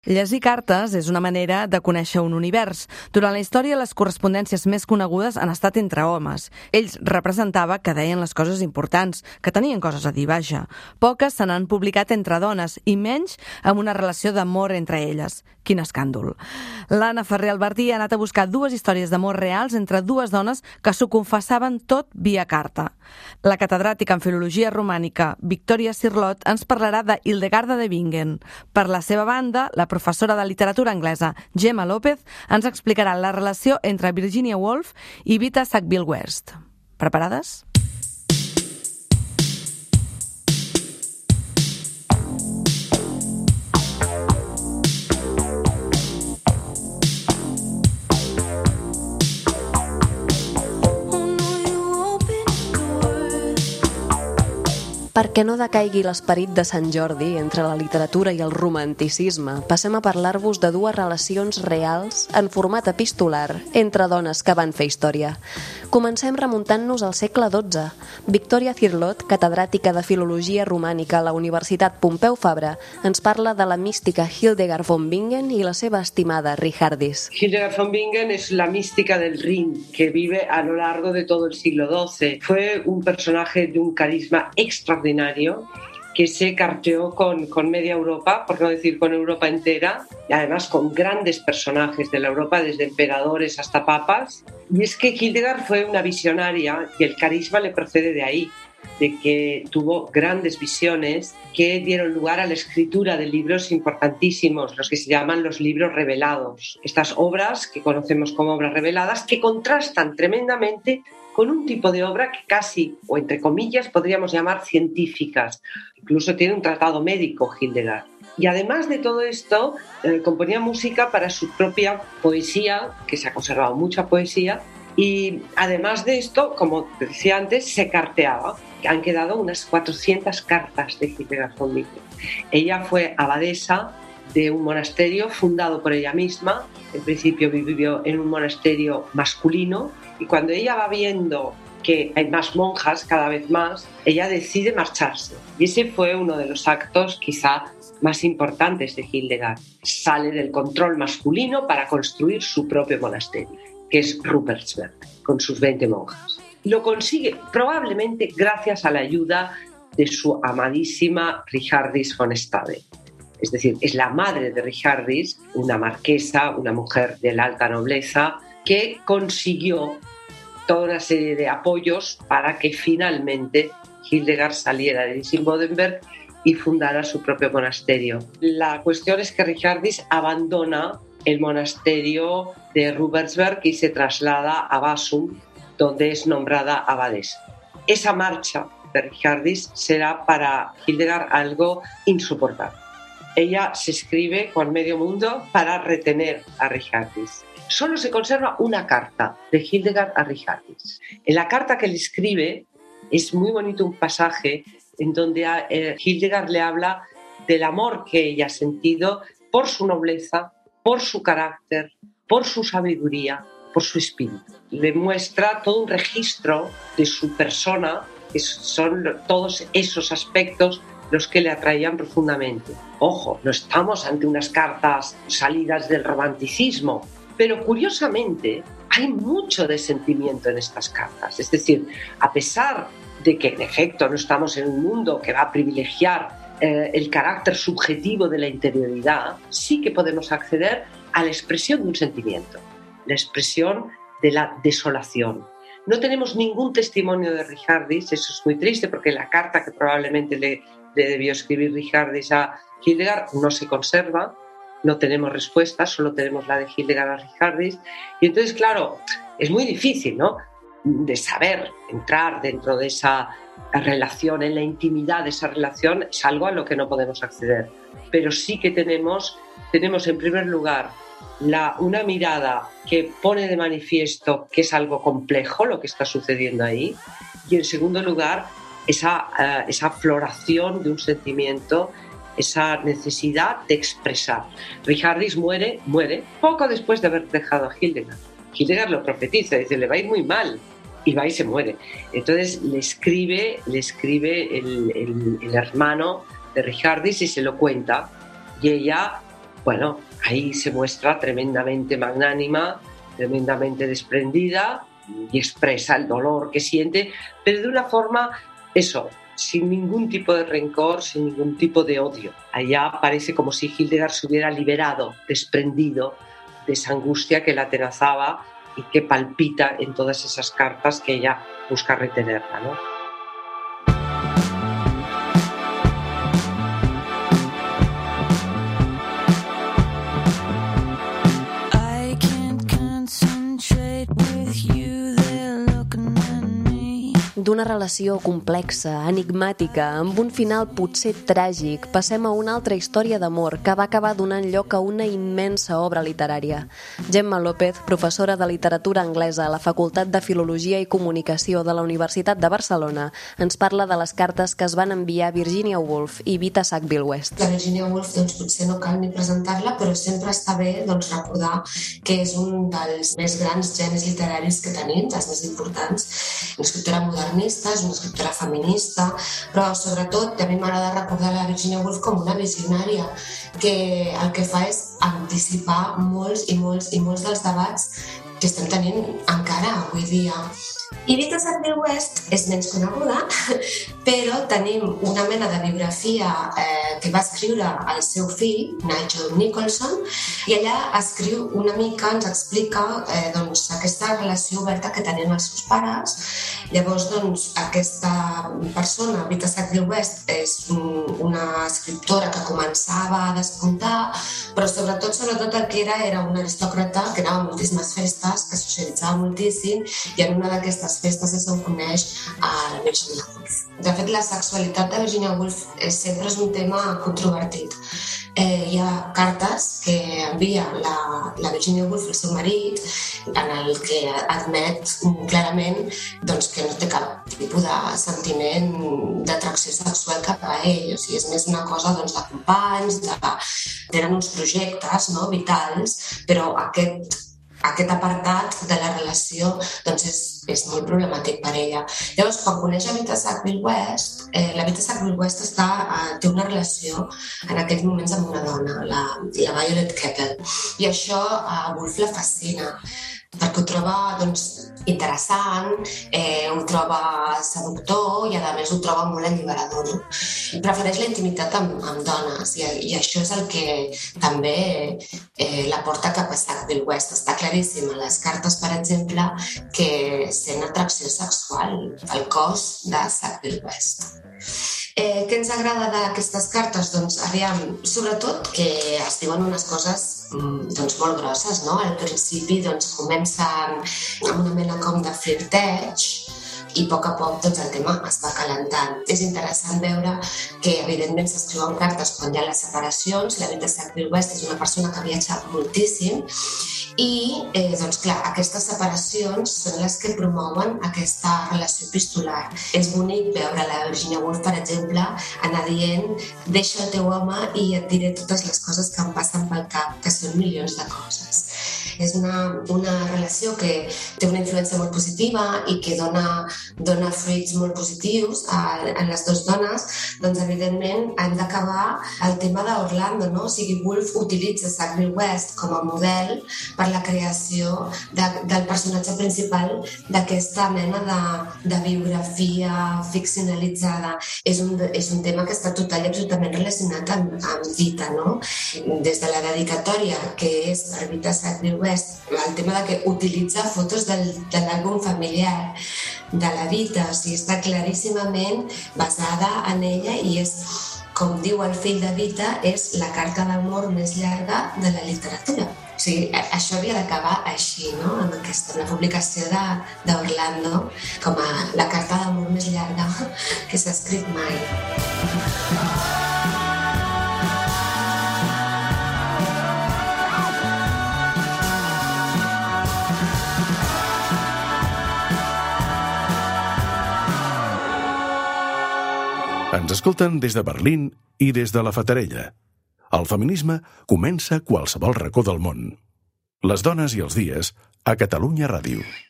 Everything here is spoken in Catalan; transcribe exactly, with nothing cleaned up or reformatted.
Llegir cartes és una manera de conèixer un univers. Durant la història, les correspondències més conegudes han estat entre homes. Ells representava que deien les coses importants, que tenien coses a dir, vaja. Poques se n'han publicat entre dones, i menys amb una relació d'amor entre elles. Quin escàndol. L'Anna Ferrer Albertí ha anat a buscar dues històries d'amor reals entre dues dones que s'ho confessaven tot via carta. La catedràtica en filologia romànica Victoria Cirlot ens parlarà de Hildegarda de Bingen. Per la seva banda, la professora de literatura anglesa Gemma López ens explicarà la relació entre Virginia Woolf i Vita Sackville-West. Preparades? Perquè no decaigui l'esperit de Sant Jordi entre la literatura i el romanticisme, passem a parlar-vos de dues relacions reals en format epistolar entre dones que van fer història. Comencem remuntant-nos al segle dotze. Victoria Cirlot, catedràtica de filologia romànica a la Universitat Pompeu Fabra, ens parla de la mística Hildegard von Bingen i la seva estimada Richardis. Hildegard von Bingen es la mística del Rin, que vive a lo largo de todo el siglo doce. Fue un personaje de un carisma extraordinario que se carteó con, con media Europa, por no decir con Europa entera, y además con grandes personajes de la Europa, desde emperadores hasta papas. Y es que Hildegard fue una visionaria y el carisma le procede de ahí, de que tuvo grandes visiones que dieron lugar a la escritura de libros importantísimos, los que se llaman los libros revelados. Estas obras que conocemos como obras reveladas, que contrastan tremendamente con un tipo de obra que casi, o entre comillas, podríamos llamar científicas. Incluso tiene un tratado médico, Hildegard. Y además de todo esto, eh, componía música para su propia poesía, que se ha conservado mucha poesía, y además de esto, como decía antes, se carteaba. Han quedado unas cuatrocientas cartas de Hildegard von Bingen. Ella fue abadesa de un monasterio fundado por ella misma. En principio vivió en un monasterio masculino, y cuando ella va viendo que hay más monjas, cada vez más, ella decide marcharse. Y ese fue uno de los actos quizá más importantes de Hildegard. Sale del control masculino para construir su propio monasterio, que es Ruppertsberg, con sus veinte monjas. Lo consigue probablemente gracias a la ayuda de su amadísima Richardis von Stade. Es decir, es la madre de Richardis, una marquesa, una mujer de la alta nobleza, que consiguió toda una serie de apoyos para que finalmente Hildegard saliera de Dissing-Bodenberg y fundara su propio monasterio. La cuestión es que Richardis abandona el monasterio de Ruppertsberg y se traslada a Basum, donde es nombrada abadesa. Esa marcha de Richardis será para Hildegard algo insoportable. Ella se escribe con medio mundo para retener a Richardis. Solo se conserva una carta de Hildegard a Richardis. En la carta que le escribe es muy bonito un pasaje en donde a, eh, Hildegard le habla del amor que ella ha sentido por su nobleza, por su carácter, por su sabiduría, por su espíritu. Le muestra todo un registro de su persona, que son todos esos aspectos los que le atraían profundamente. Ojo, no estamos ante unas cartas salidas del romanticismo, pero curiosamente hay mucho de sentimiento en estas cartas. Es decir, a pesar de que en efecto no estamos en un mundo que va a privilegiar eh, el carácter subjetivo de la interioridad, sí que podemos acceder a la expresión de un sentimiento, la expresión de la desolación. No tenemos ningún testimonio de Richardis, eso es muy triste porque la carta que probablemente le, le debió escribir Richardis a Hildegard no se conserva, no tenemos respuestas, solo tenemos la de Hildegard a Richardis, y entonces claro, es muy difícil, ¿no?, de saber entrar dentro de esa relación, en la intimidad de esa relación, es algo a lo que no podemos acceder, pero sí que tenemos, tenemos en primer lugar La, una mirada que pone de manifiesto que es algo complejo lo que está sucediendo ahí, y en segundo lugar esa, uh, esa floración de un sentimiento, esa necesidad de expresar. Richardis muere, muere poco después de haber dejado a Hildegard. Hildegard lo profetiza, dice, le va a ir muy mal, y va y se muere. Entonces le escribe, le escribe el, el, el hermano de Richardis y se lo cuenta, y ella bueno, ahí se muestra tremendamente magnánima, tremendamente desprendida y expresa el dolor que siente, pero de una forma, eso, sin ningún tipo de rencor, sin ningún tipo de odio. Allá parece como si Hildegard se hubiera liberado, desprendido de esa angustia que la atenazaba y que palpita en todas esas cartas que ella busca retenerla, ¿no? D'una relació complexa, enigmàtica, amb un final potser tràgic, passem a una altra història d'amor que va acabar donant lloc a una immensa obra literària. Gemma López, professora de literatura anglesa a la Facultat de Filologia i Comunicació de la Universitat de Barcelona, ens parla de les cartes que es van enviar Virginia Woolf i Vita Sackville-West. La Virginia Woolf doncs, potser no cal ni presentar-la, però sempre està bé doncs, recordar que és un dels més grans genis literaris que tenim, dels més importants, una escriptora moderna, és una escriptora feminista, però sobretot a mi m'agrada recordar la Virginia Woolf com una visionària que el que fa és anticipar molts i molts i molts dels debats que estem tenint encara avui dia. I Vita Sackville-West és menys coneguda, però tenim una mena de biografia eh, que va escriure el seu fill, Nigel Nicholson, i allà escriu una mica, ens explica eh, doncs, aquesta relació oberta que tenien els seus pares. Llavors, doncs, aquesta persona, Vita Sackville-West, és una escriptora que començava a despuntar, però sobretot, sobretot el que era era una aristòcrata que anava a moltíssimes festes, que socialitzava moltíssim, i en una d'aquestes festes és on coneix a la Virginia Woolf. De fet, la sexualitat de Virginia Woolf sempre és un tema controvertit. Eh, hi ha cartes que envia la, la Virginia Woolf al seu marit en el que admet clarament doncs, que no té cap tipus de sentiment d'atracció sexual cap a ell. O sigui, és més una cosa doncs, de companys, de... tenen uns projectes no, vitals, però aquest Aquest apartat de la relació doncs és, és molt problemàtic per ella. Llavors, quan coneix a Vita Sackville-West, eh, la Vita Sackville-West està, eh, té una relació en aquells moments amb una dona, la, la Violet Keppel, i això a Woolf la fascina, perquè ho troba doncs, interessant, eh, ho troba seductor i a més ho troba molt alliberador. No? Prefereix la intimitat amb, amb dones i, i això és el que també eh, la porta cap a Sackville-West. Està claríssim a les cartes, per exemple, que sent atracció sexual al cos de Sackville-West. Eh, què ens agrada d'aquestes cartes? Doncs, aviam, sobretot que es diuen unes coses doncs, molt grosses, no? Al principi doncs, comencen amb una mena com de flirteig i a poc a poc doncs, el tema es va calentant. És interessant veure que, evidentment, s'escriuen cartes quan hi ha les separacions. La Vita Sackville-West és una persona que viatja moltíssim i, eh, doncs, clar, aquestes separacions són les que promouen aquesta relació epistolar. És bonic veure la Virginia Woolf, per exemple, anar dient deixa el teu home i et diré totes les coses que em passen pel cap, que són milions de coses. És una, una relació que té una influència molt positiva i que dona, dona fruits molt positius a, a les dues dones. Doncs, evidentment, hem d'acabar el tema d'Orlando, no? O sigui, Woolf utilitza Sackville-West com a model per la creació de, del personatge principal d'aquesta mena de, de biografia ficcionalitzada. És un, és un tema que està total i absolutament relacionat amb, amb Vita, no? Des de la dedicatòria, que és per Vita Sackville-West, el tema de que utilitza fotos del, de l'àlbum familiar de la Vita, o sigui, està claríssimament basada en ella i és, com diu el fill de Vita, és la carta d'amor més llarga de la literatura. O sigui, això havia d'acabar així, no? Amb aquesta, la publicació d'Orlando com a la carta d'amor més llarga que s'ha escrit mai. Ens escolten des de Berlín i des de la Fatarella. El feminisme comença a qualsevol racó del món. Les dones i els dies a Catalunya Ràdio.